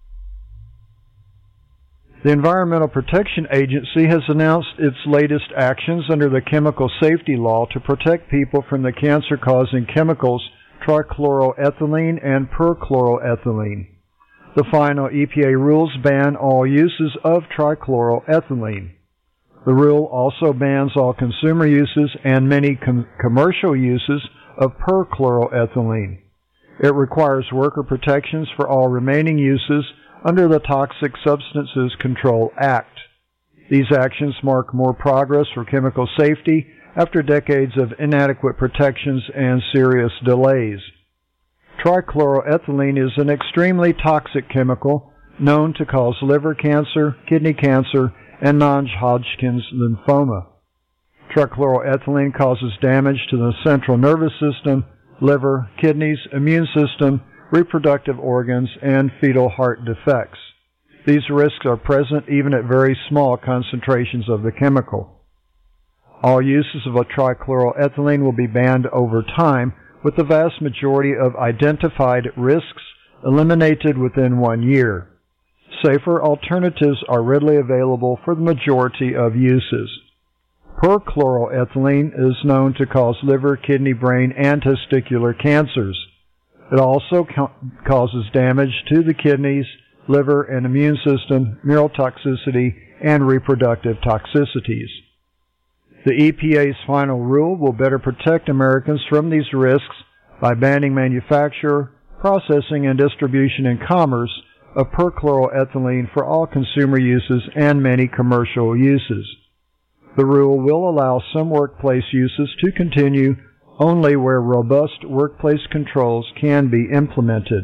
The Environmental Protection Agency has announced its latest actions under the Chemical Safety Law to protect people from the cancer-causing chemicals trichloroethylene and perchloroethylene. The final E P A rules ban all uses of trichloroethylene. The rule also bans all consumer uses and many com- commercial uses of perchloroethylene. It requires worker protections for all remaining uses under the Toxic Substances Control Act. These actions mark more progress for chemical safety after decades of inadequate protections and serious delays. Trichloroethylene is an extremely toxic chemical known to cause liver cancer, kidney cancer, and non-Hodgkin's lymphoma. Trichloroethylene causes damage to the central nervous system, liver, kidneys, immune system, reproductive organs, and fetal heart defects. These risks are present even at very small concentrations of the chemical. All uses of a trichloroethylene will be banned over time, with the vast majority of identified risks eliminated within one year. Safer alternatives are readily available for the majority of uses. Perchloroethylene is known to cause liver, kidney, brain, and testicular cancers. It also ca- causes damage to the kidneys, liver, and immune system, neurotoxicity, and reproductive toxicities. The E P A's final rule will better protect Americans from these risks by banning manufacture, processing, and distribution in commerce of perchloroethylene for all consumer uses and many commercial uses. The rule will allow some workplace uses to continue only where robust workplace controls can be implemented.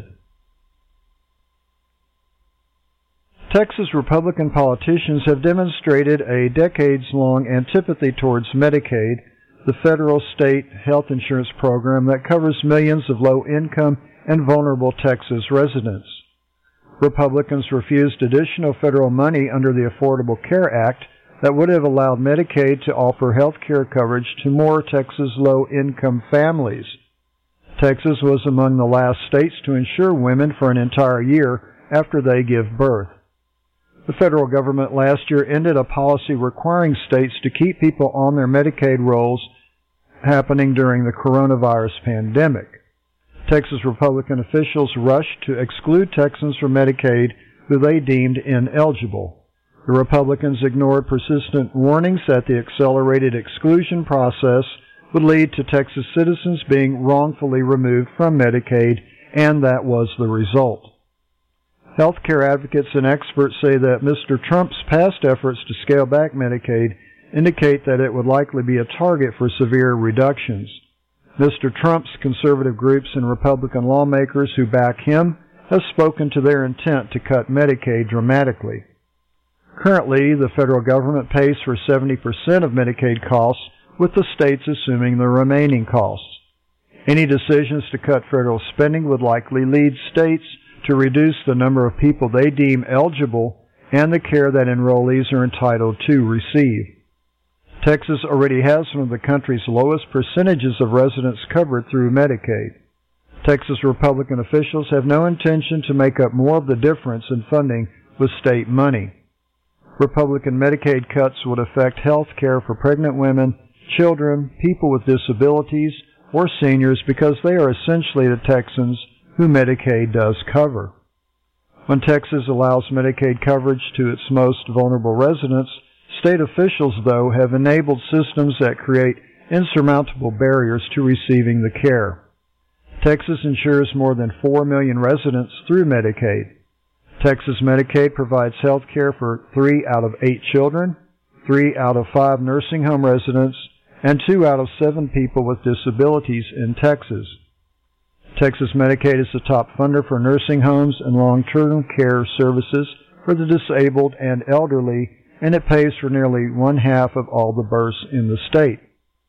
Texas Republican politicians have demonstrated a decades-long antipathy towards Medicaid, the federal state health insurance program that covers millions of low-income and vulnerable Texas residents. Republicans refused additional federal money under the Affordable Care Act that would have allowed Medicaid to offer health care coverage to more Texas low-income families. Texas was among the last states to insure women for an entire year after they give birth. The federal government last year ended a policy requiring states to keep people on their Medicaid rolls happening during the coronavirus pandemic. Texas Republican officials rushed to exclude Texans from Medicaid who they deemed ineligible. The Republicans ignored persistent warnings that the accelerated exclusion process would lead to Texas citizens being wrongfully removed from Medicaid, and that was the result. Healthcare advocates and experts say that Mister Trump's past efforts to scale back Medicaid indicate that it would likely be a target for severe reductions. Mister Trump's conservative groups and Republican lawmakers who back him have spoken to their intent to cut Medicaid dramatically. Currently, the federal government pays for seventy percent of Medicaid costs, with the states assuming the remaining costs. Any decisions to cut federal spending would likely lead states to reduce the number of people they deem eligible and the care that enrollees are entitled to receive. Texas already has one of the country's lowest percentages of residents covered through Medicaid. Texas Republican officials have no intention to make up more of the difference in funding with state money. Republican Medicaid cuts would affect health care for pregnant women, children, people with disabilities, or seniors because they are essentially the Texans who Medicaid does cover. When Texas allows Medicaid coverage to its most vulnerable residents, state officials, though, have enabled systems that create insurmountable barriers to receiving the care. Texas insures more than four million residents through Medicaid. Texas Medicaid provides health care for three out of eight children, three out of five nursing home residents, and two out of seven people with disabilities in Texas. Texas Medicaid is the top funder for nursing homes and long-term care services for the disabled and elderly, and it pays for nearly one-half of all the births in the state.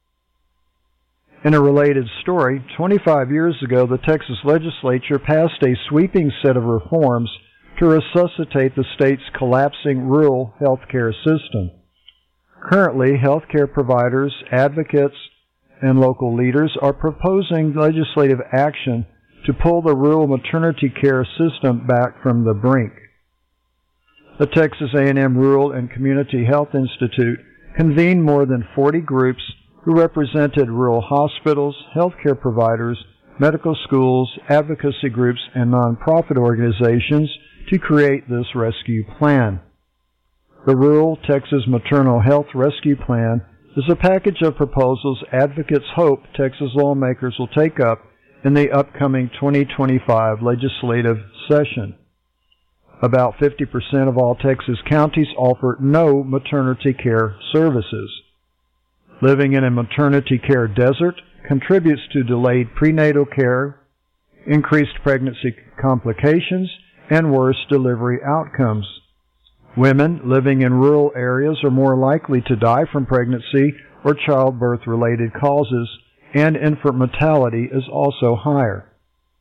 In a related story, twenty-five years ago, the Texas legislature passed a sweeping set of reforms to resuscitate the state's collapsing rural health care system. Currently, health care providers, advocates, and local leaders are proposing legislative action to pull the rural maternity care system back from the brink. The Texas A and M Rural and Community Health Institute convened more than forty groups who represented rural hospitals, healthcare providers, medical schools, advocacy groups, and nonprofit organizations to create this rescue plan. The Rural Texas Maternal Health Rescue Plan is a package of proposals advocates hope Texas lawmakers will take up in the upcoming twenty twenty-five legislative session. About fifty percent of all Texas counties offer no maternity care services. Living in a maternity care desert contributes to delayed prenatal care, increased pregnancy complications, and worse delivery outcomes. Women living in rural areas are more likely to die from pregnancy or childbirth-related causes, and infant mortality is also higher.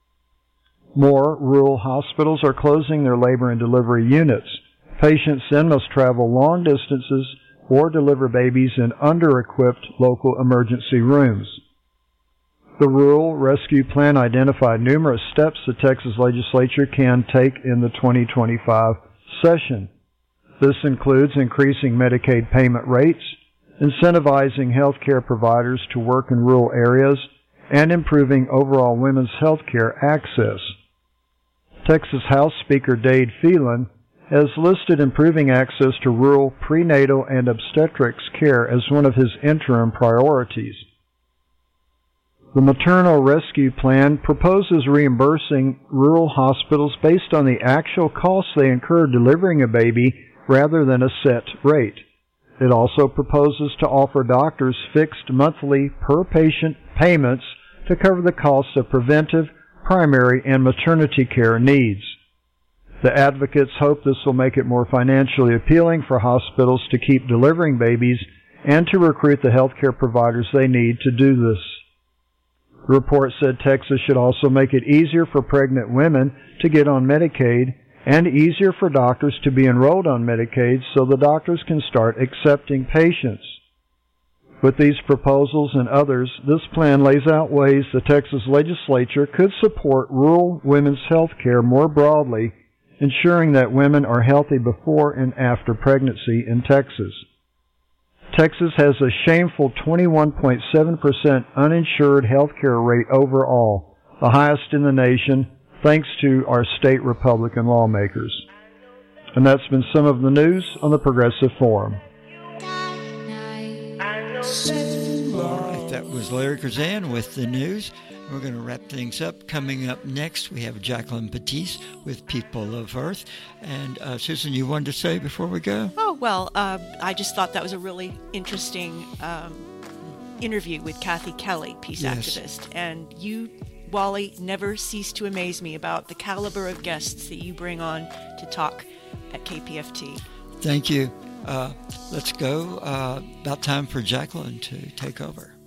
More rural hospitals are closing their labor and delivery units. Patients then must travel long distances or deliver babies in under-equipped local emergency rooms. The Rural Rescue Plan identified numerous steps the Texas legislature can take in the twenty twenty-five session. This includes increasing Medicaid payment rates, incentivizing health care providers to work in rural areas, and improving overall women's health care access. Texas House Speaker Dade Phelan has listed improving access to rural prenatal and obstetrics care as one of his interim priorities. The Maternal Rescue Plan proposes reimbursing rural hospitals based on the actual costs they incur delivering a baby rather than a set rate. It also proposes to offer doctors fixed monthly per-patient payments to cover the costs of preventive, primary, and maternity care needs. The advocates hope this will make it more financially appealing for hospitals to keep delivering babies and to recruit the healthcare providers they need to do this. The report said Texas should also make it easier for pregnant women to get on Medicaid and easier for doctors to be enrolled on Medicaid so the doctors can start accepting patients. With these proposals and others, this plan lays out ways the Texas legislature could support rural women's health care more broadly, ensuring that women are healthy before and after pregnancy in Texas. Texas has a shameful twenty-one point seven percent uninsured health care rate overall, the highest in the nation, thanks to our state Republican lawmakers. And that's been some of the news on the Progressive Forum. All right, that was Larry Curzan with the news. We're going to wrap things up. Coming up next, we have Jacqueline Batiste with People of Earth. And uh, Susan, you wanted to say before we go? Oh, well, uh, I just thought that was a really interesting um, interview with Kathy Kelly, peace Yes. activist. And you, Wally, never cease to amaze me about the caliber of guests that you bring on to talk at K P F T. Thank you. Uh, let's go. Uh, about time for Jacqueline to take over.